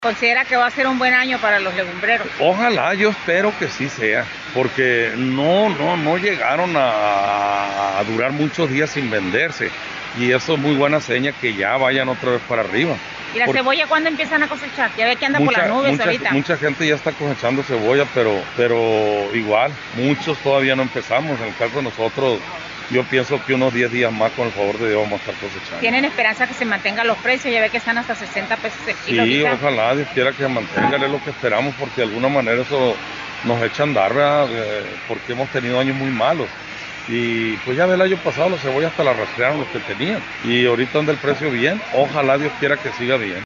¿Considera que va a ser un buen año para los legumbreros? Ojalá, yo espero que sí sea, porque no llegaron a durar muchos días sin venderse. Y eso es muy buena seña que ya vayan otra vez para arriba. ¿Y la cebolla cuándo empiezan a cosechar? Ya ve que anda por las nubes ahorita. Mucha gente ya está cosechando cebolla, pero igual, muchos todavía no empezamos. En el caso de nosotros, yo pienso que unos 10 días más, con el favor de Dios, vamos a estar cosechando. ¿Tienen esperanza que se mantengan los precios? Ya ve que están hasta 60 pesos el kilo. Sí, ojalá Dios quiera que se mantenga, es lo que esperamos, porque de alguna manera eso nos echa a andar, ¿verdad? Porque hemos tenido años muy malos. Y pues ya ve, el año pasado la cebolla hasta la rastrearon los que tenían. Y ahorita anda el precio bien, ojalá Dios quiera que siga bien.